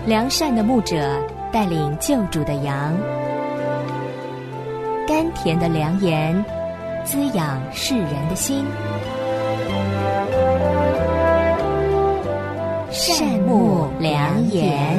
良善的牧者带领救主的羊，甘甜的良言滋养世人的心。善牧良言。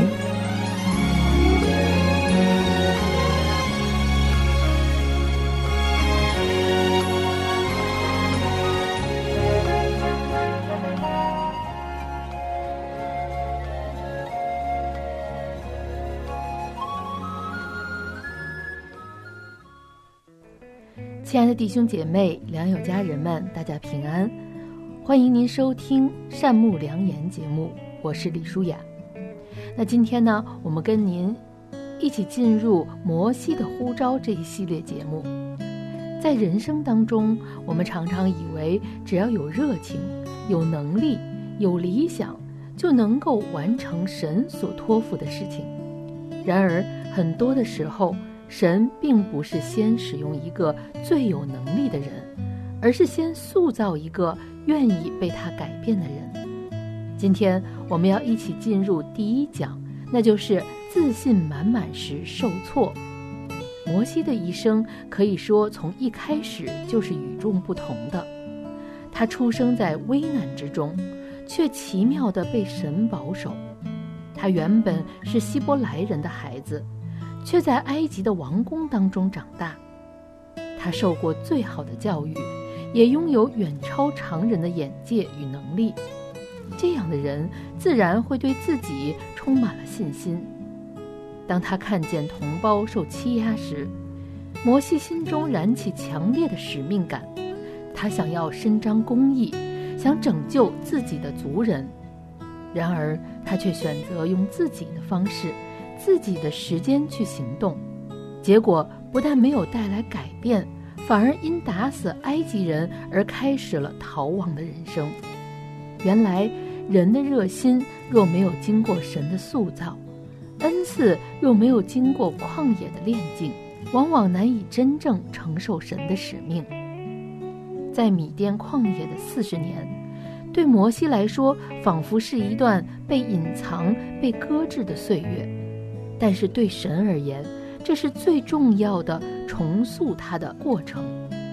亲爱的弟兄姐妹、良友家人们，大家平安！欢迎您收听善牧良言节目，我是李舒雅。那今天呢，我们跟您一起进入摩西的呼召这一系列节目。在人生当中，我们常常以为只要有热情、有能力、有理想，就能够完成神所托付的事情。然而，很多的时候，神并不是先使用一个最有能力的人，而是先塑造一个愿意被他改变的人。今天我们要一起进入第一讲，那就是自信满满时受挫。摩西的一生可以说从一开始就是与众不同的。他出生在危难之中，却奇妙地被神保守。他原本是希伯来人的孩子，却在埃及的王宫当中长大。他受过最好的教育，也拥有远超常人的眼界与能力。这样的人自然会对自己充满了信心。当他看见同胞受欺压时，摩西心中燃起强烈的使命感。他想要伸张公义，想拯救自己的族人。然而他却选择用自己的方式、自己的时间去行动，结果不但没有带来改变，反而因打死埃及人而开始了逃亡的人生。原来人的热心若没有经过神的塑造，恩赐若没有经过旷野的炼净，往往难以真正承受神的使命。在米甸旷野的40年，对摩西来说仿佛是一段被隐藏、被搁置的岁月，但是对神而言，这是最重要的重塑他的过程。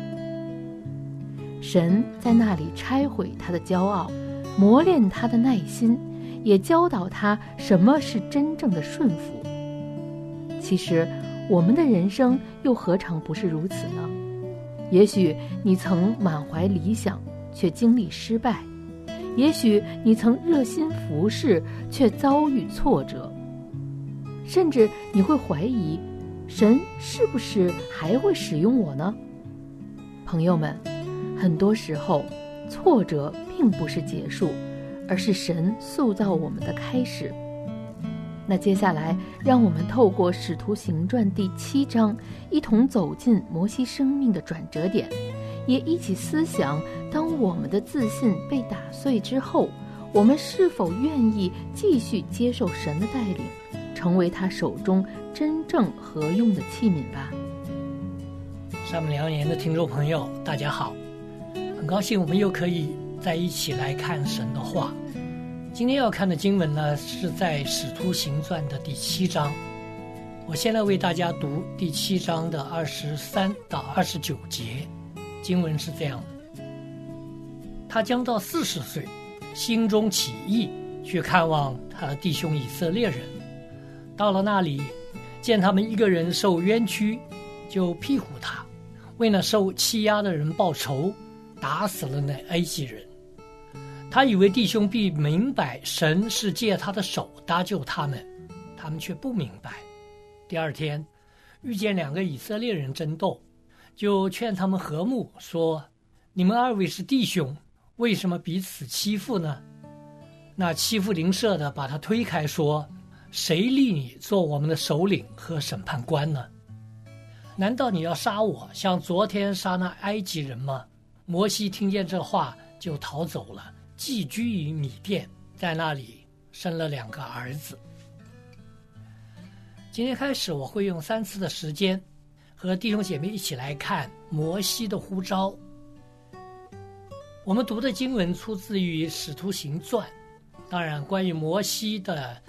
神在那里拆毁他的骄傲，磨练他的耐心，也教导他什么是真正的顺服。其实我们的人生又何尝不是如此呢？也许你曾满怀理想，却经历失败；也许你曾热心服侍，却遭遇挫折。甚至你会怀疑，神是不是还会使用我呢？朋友们，很多时候挫折并不是结束，而是神塑造我们的开始。那接下来让我们透过《使徒行传》第7章，一同走进摩西生命的转折点，也一起思想，当我们的自信被打碎之后，我们是否愿意继续接受神的带领，成为他手中真正合用的器皿吧。 善牧良言的听众朋友，大家好，很高兴我们又可以在一起来看神的话。今天要看的经文呢，是在使徒行传的第7章。我现在为大家读第7章的23到29节。经文是这样的：他将到40岁，心中起意去看望他的弟兄以色列人。到了那里，见他们一个人受冤屈，就庇护他，为那受欺压的人报仇，打死了那埃及人。他以为弟兄必明白神是借他的手搭救他们，他们却不明白。第二天遇见2个以色列人争斗，就劝他们和睦，说：你们2位是弟兄，为什么彼此欺负呢？那欺负邻舍的把他推开，说：谁立你做我们的首领和审判官呢？难道你要杀我，像昨天杀那埃及人吗？摩西听见这话，就逃走了，寄居于米甸，在那里生了2个儿子。今天开始，我会用3次的时间和弟兄姐妹一起来看摩西的呼召。我们读的经文出自于《使徒行传》，当然关于摩西的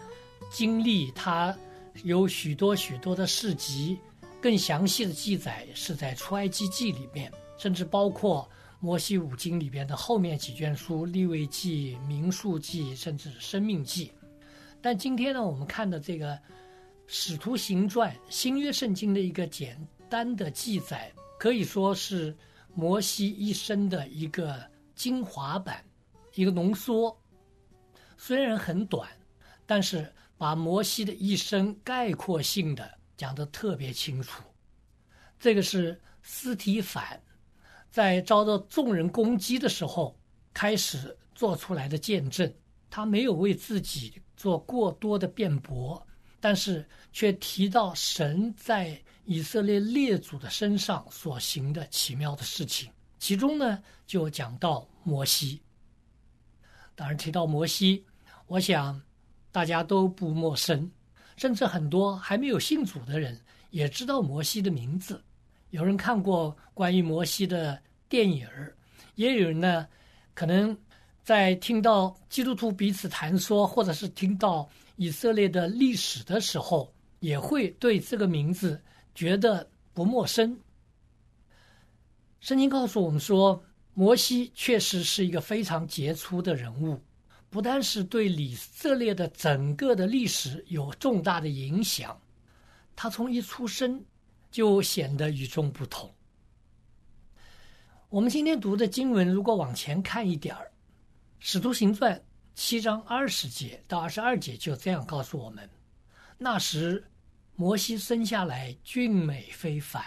经历，它有许多的事迹，更详细的记载是在出埃及记里面，甚至包括摩西五经里边的后面几卷书，利未记、民数记，甚至生命记。但今天呢，我们看的这个使徒行传，新约圣经的一个简单的记载，可以说是摩西一生的一个精华版，一个浓缩。虽然很短，但是把摩西的一生概括性的讲得特别清楚。这个是司提反在遭到众人攻击的时候开始做出来的见证，他没有为自己做过多的辩驳，但是却提到神在以色列列祖的身上所行的奇妙的事情，其中呢就讲到摩西。当然提到摩西，我想大家都不陌生，甚至很多还没有信主的人也知道摩西的名字。有人看过关于摩西的电影，也有人呢可能在听到基督徒彼此谈说，或者是听到以色列的历史的时候，也会对这个名字觉得不陌生。圣经告诉我们说，摩西确实是一个非常杰出的人物，不单是对以色列的整个的历史有重大的影响，他从一出生就显得与众不同。我们今天读的经文如果往前看一点，使徒行传7章20节到22节就这样告诉我们，那时摩西生下来俊美非凡。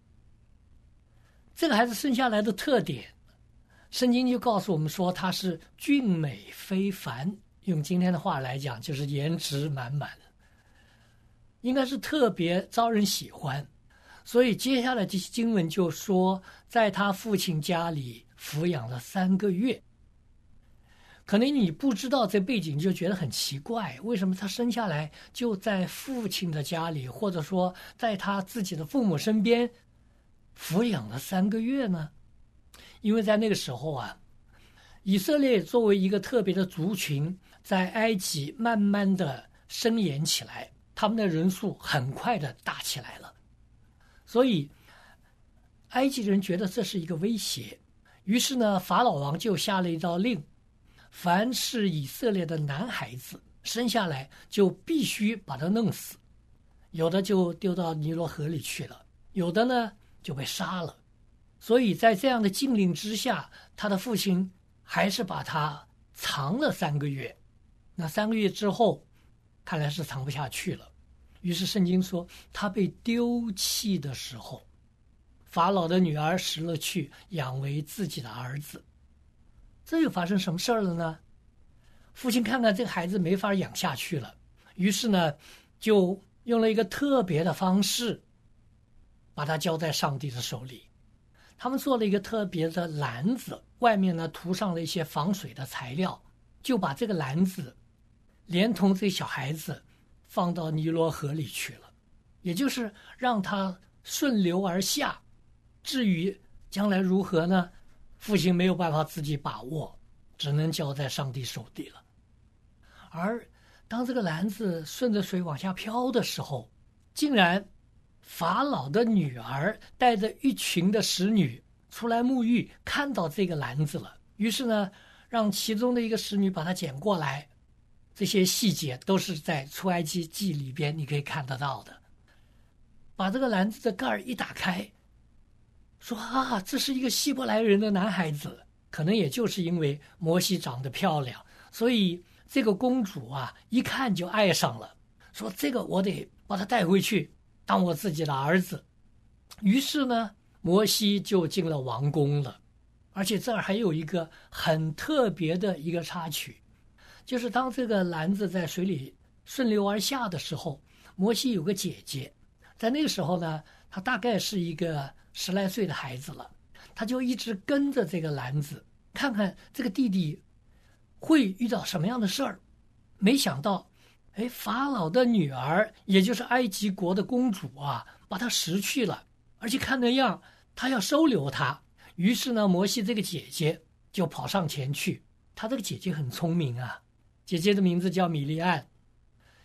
这个孩子生下来的特点，圣经就告诉我们说他是俊美非凡，用今天的话来讲就是颜值满满，应该是特别招人喜欢。所以接下来这些经文就说，在他父亲家里抚养了3个月。可能你不知道这背景就觉得很奇怪，为什么他生下来就在父亲的家里，或者说在他自己的父母身边抚养了3个月呢？因为在那个时候啊，以色列作为一个特别的族群，在埃及慢慢的伸延起来，他们的人数很快的大起来了。所以埃及人觉得这是一个威胁，于是呢，法老王就下了一道令，凡是以色列的男孩子生下来就必须把他弄死，有的就丢到尼罗河里去了，有的呢就被杀了。所以在这样的禁令之下，他的父亲还是把他藏了3个月。那3个月之后，看来是藏不下去了，于是圣经说他被丢弃的时候，法老的女儿拾了去，养为自己的儿子。这又发生什么事儿了呢？父亲看看这个孩子没法养下去了，于是呢就用了一个特别的方式把他交在上帝的手里。他们做了一个特别的篮子，外面呢涂上了一些防水的材料，就把这个篮子连同这小孩子放到尼罗河里去了，也就是让他顺流而下。至于将来如何呢，父亲没有办法自己把握，只能交在上帝手里了。而当这个篮子顺着水往下飘的时候，竟然法老的女儿带着一群的使女出来沐浴，看到这个篮子了，于是呢让其中的一个使女把它捡过来。这些细节都是在出埃及记里边你可以看得到的。把这个篮子的盖儿一打开，说啊，这是一个希伯来人的男孩子。可能也就是因为摩西长得漂亮，所以这个公主啊一看就爱上了，说这个我得把他带回去当我自己的儿子。于是呢，摩西就进了王宫了。而且这儿还有一个很特别的一个插曲，就是当这个篮子在水里顺流而下的时候，摩西有个姐姐，在那个时候呢，她大概是一个10来岁的孩子了，她就一直跟着这个篮子，看看这个弟弟会遇到什么样的事儿。没想到法老的女儿，也就是埃及国的公主啊，把她拾去了，而且看那样她要收留她。于是呢，摩西这个姐姐就跑上前去。她这个姐姐很聪明啊，姐姐的名字叫米利暗。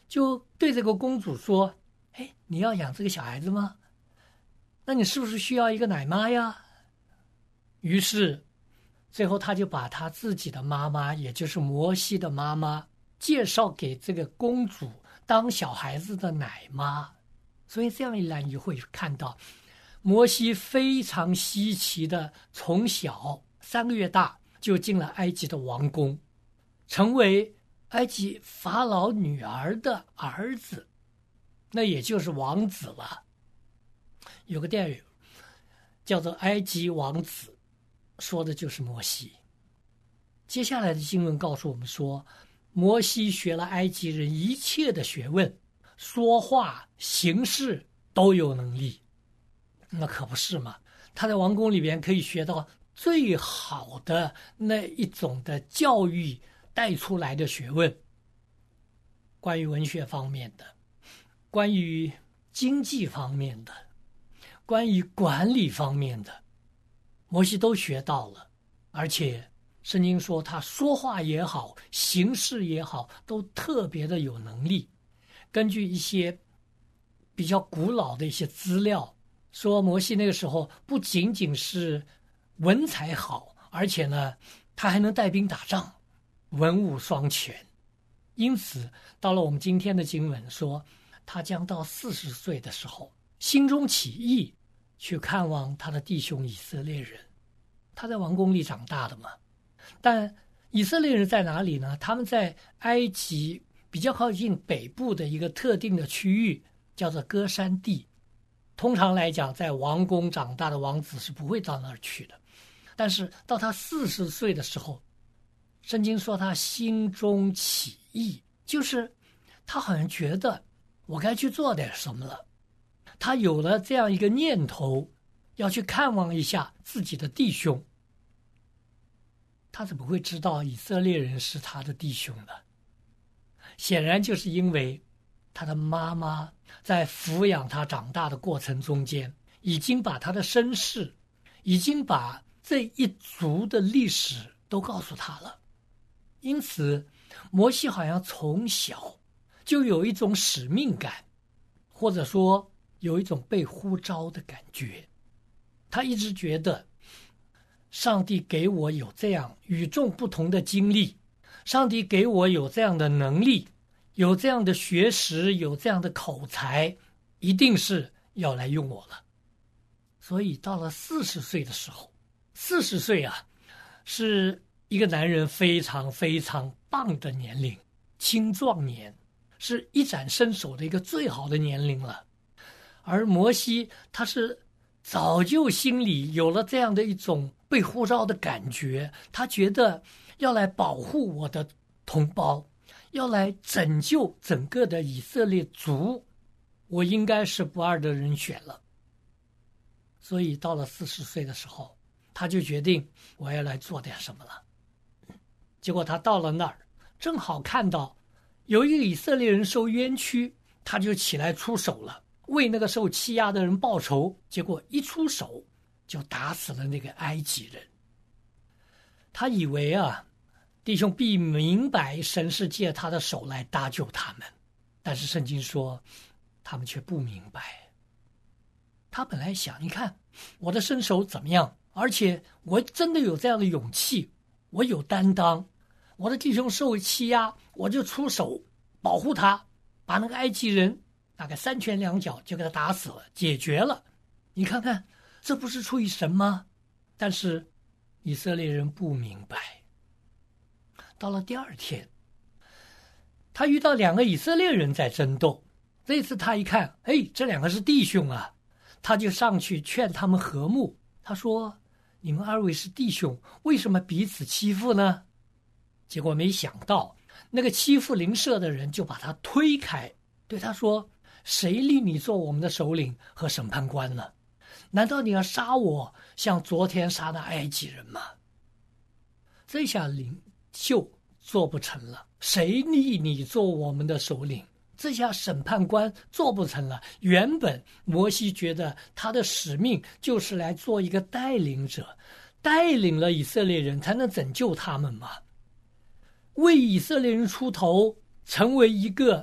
就对这个公主说：哎，你要养这个小孩子吗？那你是不是需要一个奶妈呀？于是最后他就把他自己的妈妈，也就是摩西的妈妈，介绍给这个公主当小孩子的奶妈。所以这样一来，你就会看到摩西非常稀奇的，从小3个月大就进了埃及的王宫，成为埃及法老女儿的儿子，那也就是王子了。有个电影叫做《埃及王子》，说的就是摩西。接下来的经文告诉我们说，摩西学了埃及人一切的学问，说话行事都有能力。那可不是嘛，他在王宫里边可以学到最好的那一种的教育带出来的学问，关于文学方面的，关于经济方面的，关于管理方面的，摩西都学到了。而且圣经说他说话也好，行事也好，都特别的有能力。根据一些比较古老的一些资料说，摩西那个时候不仅仅是文采好，而且呢他还能带兵打仗，文武双全。因此到了我们今天的经文说，他将到40岁的时候，心中起意去看望他的弟兄以色列人。他在王宫里长大的嘛，但以色列人在哪里呢？他们在埃及比较靠近北部的一个特定的区域，叫做歌珊地。通常来讲，在王宫长大的王子是不会到那儿去的。但是到他40岁的时候，圣经说他心中起意，就是他好像觉得我该去做点什么了。他有了这样一个念头，要去看望一下自己的弟兄。他怎么会知道以色列人是他的弟兄呢？显然就是因为他的妈妈在抚养他长大的过程中间，已经把他的身世，已经把这一族的历史都告诉他了。因此摩西好像从小就有一种使命感，或者说有一种被呼召的感觉。他一直觉得上帝给我有这样与众不同的经历，上帝给我有这样的能力，有这样的学识，有这样的口才，一定是要来用我了。所以到了40岁的时候，40岁啊，是一个男人非常非常棒的年龄，青壮年，是一展身手的一个最好的年龄了。而摩西他是早就心里有了这样的一种被呼召的感觉，他觉得要来保护我的同胞，要来拯救整个的以色列族，我应该是不二的人选了。所以到了40岁的时候，他就决定我要来做点什么了。结果他到了那儿，正好看到有一个以色列人受冤屈，他就起来出手了，为那个受欺压的人报仇。结果一出手就打死了那个埃及人。他以为弟兄必明白神是借他的手来搭救他们，但是圣经说他们却不明白。他本来想，你看我的身手怎么样，而且我真的有这样的勇气，我有担当，我的弟兄受欺压，我就出手保护他，把那个埃及人大概3拳2脚就给他打死了，解决了。你看看，这不是出于神吗？但是以色列人不明白。到了第2天，他遇到2个以色列人在争斗。这次他一看，这2个是弟兄啊，他就上去劝他们和睦。他说，你们2位是弟兄，为什么彼此欺负呢？结果没想到那个欺负邻舍的人就把他推开，对他说，谁立你做我们的首领和审判官呢？难道你要杀我，像昨天杀那埃及人吗？这下领袖做不成了，谁立你做我们的首领？这下审判官做不成了。原本摩西觉得他的使命就是来做一个带领者，带领了以色列人才能拯救他们嘛，为以色列人出头，成为一个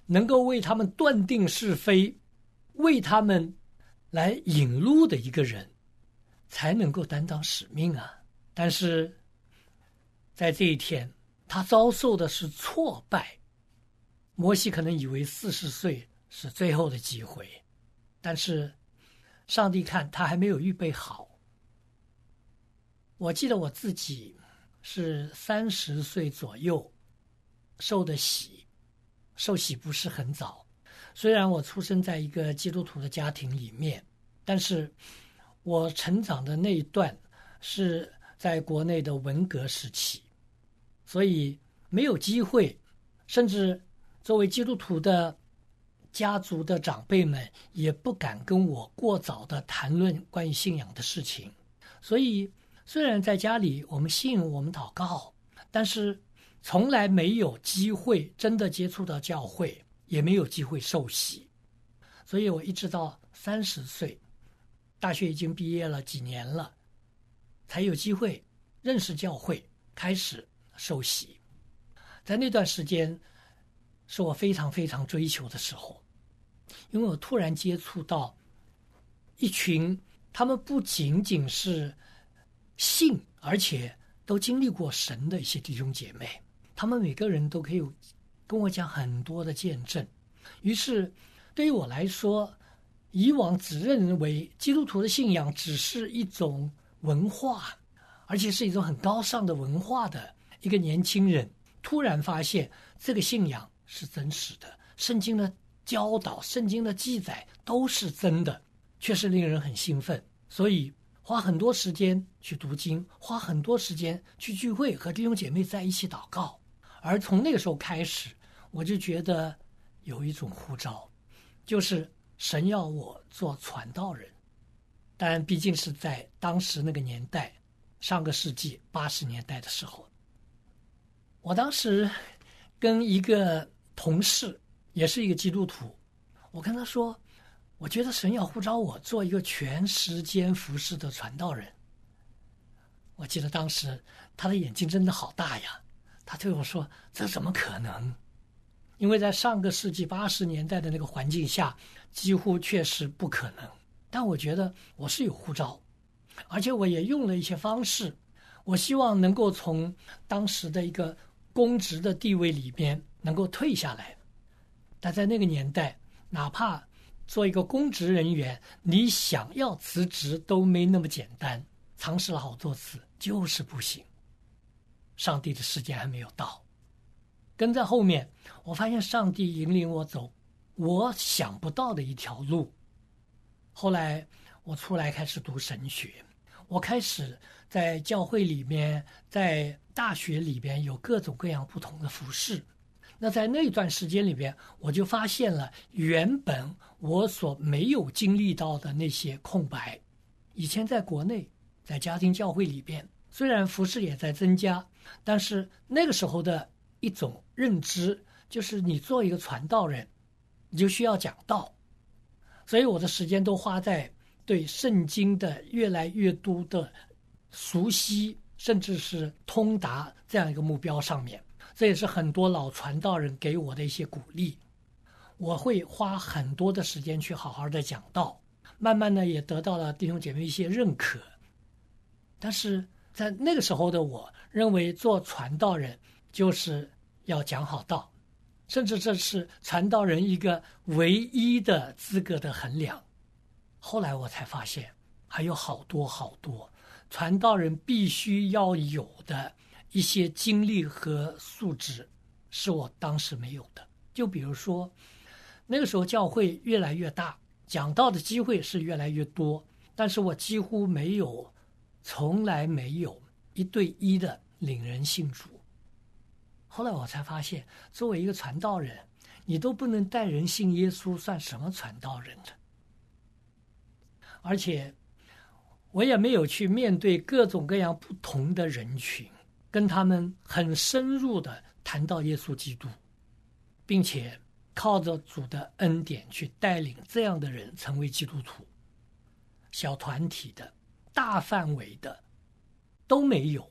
能够为他们断定是非，为他们来引路的一个人，才能够担当使命啊。但是在这一天，他遭受的是挫败。摩西可能以为40岁是最后的机会，但是上帝看他还没有预备好。我记得我自己是30岁左右受的洗，受洗不是很早。虽然我出生在一个基督徒的家庭里面，但是我成长的那一段是在国内的文革时期，所以没有机会，甚至作为基督徒的家族的长辈们也不敢跟我过早的谈论关于信仰的事情。所以虽然在家里我们信，我们祷告，但是从来没有机会真的接触到教会，也没有机会受洗。所以我一直到30岁，大学已经毕业了几年了，才有机会认识教会，开始受洗。在那段时间是我非常非常追求的时候，因为我突然接触到一群他们不仅仅是信，而且都经历过神的一些弟兄姐妹，他们每个人都可以跟我讲很多的见证。于是对于我来说，以往只认为基督徒的信仰只是一种文化，而且是一种很高尚的文化的一个年轻人，突然发现这个信仰是真实的，圣经的教导，圣经的记载都是真的，确实令人很兴奋。所以花很多时间去读经，花很多时间去聚会，和弟兄姐妹在一起祷告。而从那个时候开始，我就觉得有一种呼召，就是神要我做传道人。但毕竟是在当时那个年代，上个世纪80年代的时候，我当时跟一个同事，也是一个基督徒，我跟他说，我觉得神要呼召我做一个全时间服侍的传道人。我记得当时他的眼睛真的好大呀，他对我说，这怎么可能？因为在上个世纪80年代的那个环境下，几乎确实不可能。但我觉得我是有呼召，而且我也用了一些方式，我希望能够从当时的一个公职的地位里边能够退下来。但在那个年代，哪怕做一个公职人员，你想要辞职都没那么简单，尝试了好多次，就是不行。上帝的时间还没有到。跟在后面，我发现上帝引领我走我想不到的一条路。后来我出来开始读神学，我开始在教会里面，在大学里边有各种各样不同的服事。那在那段时间里边，我就发现了原本我所没有经历到的那些空白。以前在国内，在家庭教会里边，虽然服事也在增加，但是那个时候的一种认知就是你做一个传道人，你就需要讲道。所以我的时间都花在对圣经的越来越多的熟悉，甚至是通达这样一个目标上面。这也是很多老传道人给我的一些鼓励。我会花很多的时间去好好的讲道，慢慢的也得到了弟兄姐妹一些认可。但是在那个时候的我认为做传道人就是要讲好道，甚至这是传道人一个唯一的资格的衡量。后来我才发现还有好多好多传道人必须要有的一些经历和素质，是我当时没有的。就比如说那个时候教会越来越大，讲道的机会是越来越多，但是我几乎没有，从来没有1对1的领人信主。后来我才发现，作为一个传道人，你都不能带人信耶稣，算什么传道人呢？而且我也没有去面对各种各样不同的人群，跟他们很深入的谈到耶稣基督，并且靠着主的恩典去带领这样的人成为基督徒。小团体的、大范围的都没有。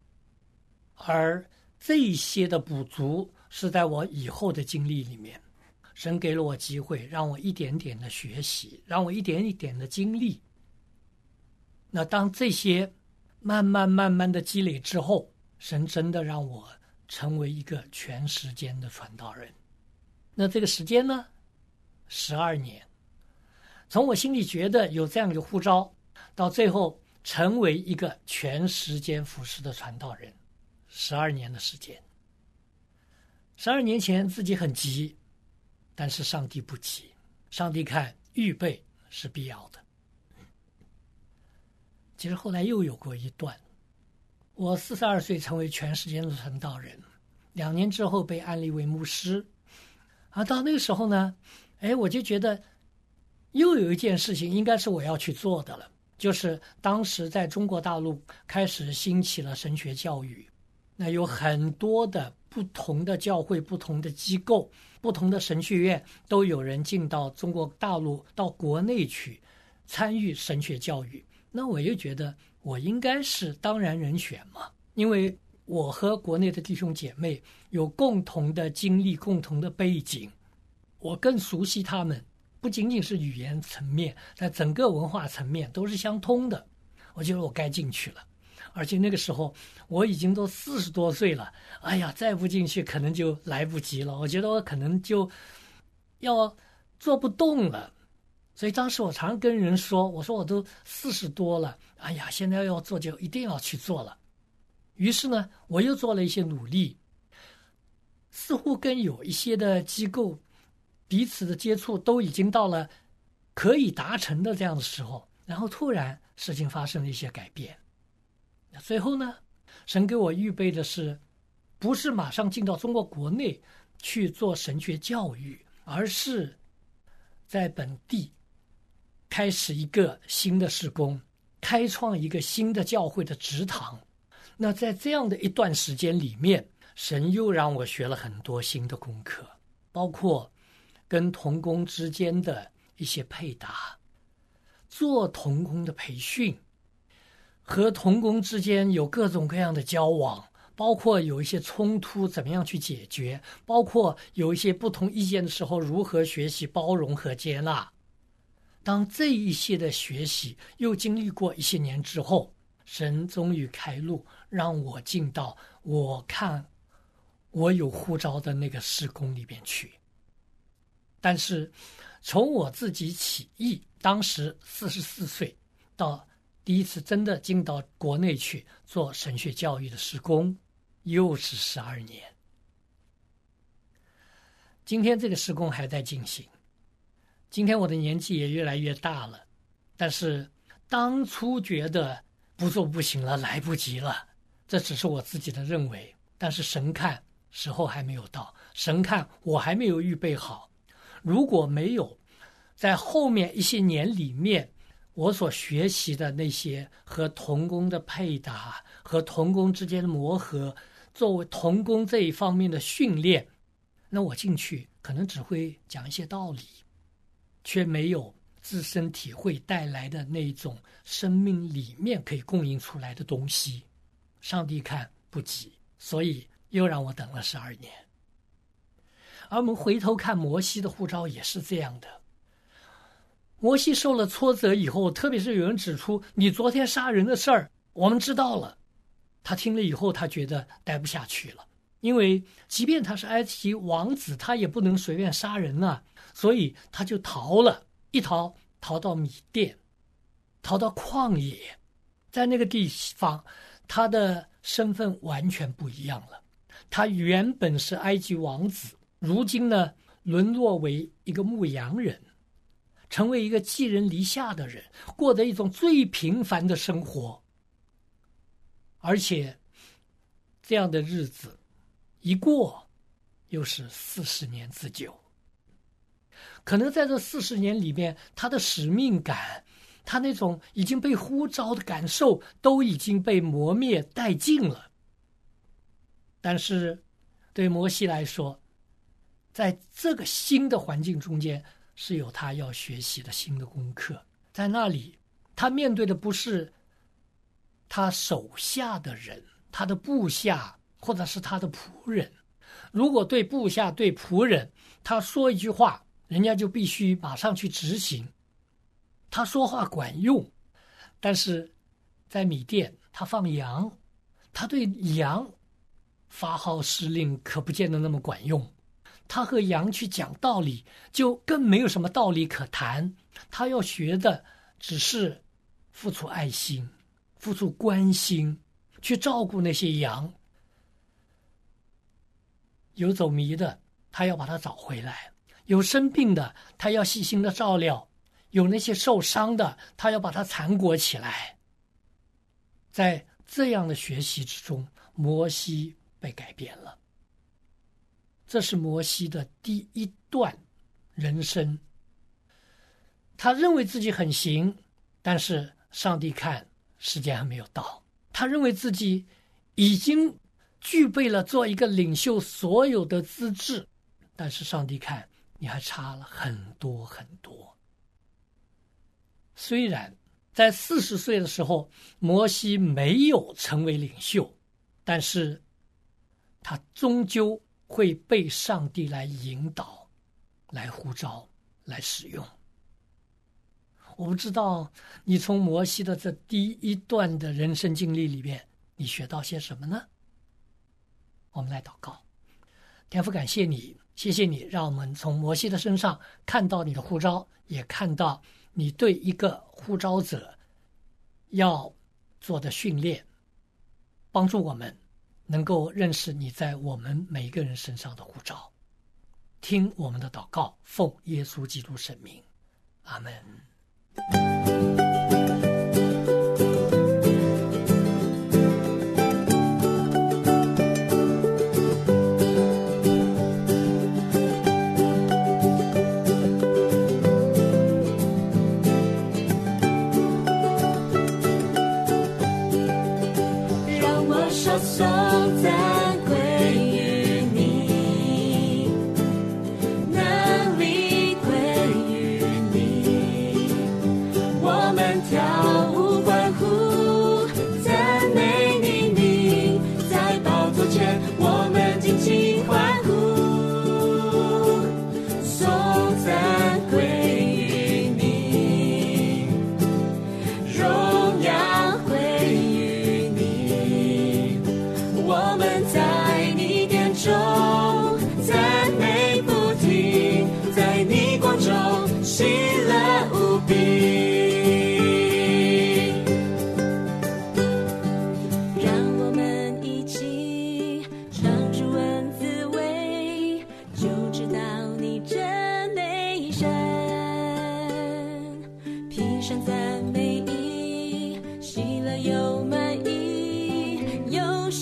而这些的补足是在我以后的经历里面， 神给了我机会，让我一点点的学习，让我一点一点的经历。那当这些慢慢的积累之后，神真的让我成为一个全时间的传道人。那这个时间呢，12年，从我心里觉得有这样一个呼召，到最后成为一个全时间服侍的传道人，12年的时间。12年前自己很急，但是上帝不急，上帝看预备是必要的。其实后来又有过一段，我42岁成为全时间的传道人，2年之后被安立为牧师。到那个时候呢，我就觉得又有一件事情应该是我要去做的了，就是当时在中国大陆开始兴起了神学教育，那有很多的不同的教会、不同的机构、不同的神学院都有人进到中国大陆，到国内去参与神学教育。那我又觉得我应该是当然人选嘛，因为我和国内的弟兄姐妹有共同的经历、共同的背景，我更熟悉他们，不仅仅是语言层面，在整个文化层面都是相通的。我觉得我该进去了，而且那个时候我已经都40多岁了，再不进去可能就来不及了，我觉得我可能就要做不动了。所以当时我常跟人说，我说我都40多了，现在要做就一定要去做了。于是呢，我又做了一些努力，似乎跟有一些的机构彼此的接触都已经到了可以达成的这样的时候，然后突然事情发生了一些改变。最后呢，神给我预备的是不是马上进到中国国内去做神学教育，而是在本地开始一个新的事工，开创一个新的教会的职堂。那在这样的一段时间里面，神又让我学了很多新的功课，包括跟同工之间的一些配搭，做同工的培训，和同工之间有各种各样的交往，包括有一些冲突怎么样去解决，包括有一些不同意见的时候如何学习包容和接纳。当这一些的学习又经历过一些年之后，神终于开路，让我进到我看我有呼召的那个事工里边去。但是从我自己起意，当时44岁，到第一次真的进到国内去做神学教育的事工，又是12年。今天这个事工还在进行，今天我的年纪也越来越大了，但是当初觉得不做不行了，来不及了，这只是我自己的认为，但是神看时候还没有到，神看我还没有预备好。如果没有在后面一些年里面我所学习的那些和同工的配搭，和同工之间的磨合，作为同工这一方面的训练，那我进去可能只会讲一些道理，却没有自身体会带来的那种生命里面可以供应出来的东西。上帝看不急，所以又让我等了12年。而我们回头看摩西的呼召也是这样的，摩西受了挫折以后，特别是有人指出你昨天杀人的事儿我们知道了，他听了以后他觉得待不下去了，因为即便他是埃及王子，他也不能随便杀人啊，所以他就逃了，一逃到米甸，逃到旷野。在那个地方他的身份完全不一样了，他原本是埃及王子，如今呢沦落为一个牧羊人，成为一个寄人篱下的人，过着一种最平凡的生活。而且这样的日子一过又是40年之久。可能在这40年里面，他的使命感，他那种已经被呼召的感受都已经被磨灭殆尽了。但是对摩西来说，在这个新的环境中间是有他要学习的新的功课。在那里他面对的不是他手下的人，他的部下或者是他的仆人， 如果对部下对仆人他说一句话，人家就必须马上去执行，他说话管用。但是在米甸他放羊，他对羊发号施令可不见得那么管用，他和羊去讲道理就更没有什么道理可谈，他要学的只是付出爱心，付出关心，去照顾那些羊。有走迷的他要把他找回来，有生病的他要细心的照料，有那些受伤的他要把他缠裹起来。在这样的学习之中，摩西被改变了。这是摩西的第一段人生。他认为自己很行，但是上帝看时间还没有到，他认为自己已经具备了做一个领袖所有的资质，但是上帝看你还差了很多很多。虽然在40岁的时候摩西没有成为领袖，但是他终究会被上帝来引导，来呼召，来使用。我不知道你从摩西的这第一段的人生经历里面你学到些什么呢？我们来祷告。天父，感谢你，谢谢你让我们从摩西的身上看到你的呼召，也看到你对一个呼召者要做的训练，帮助我们能够认识你在我们每一个人身上的呼召。听我们的祷告，奉耶稣基督圣名，阿们。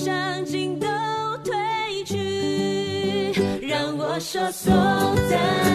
说颂赞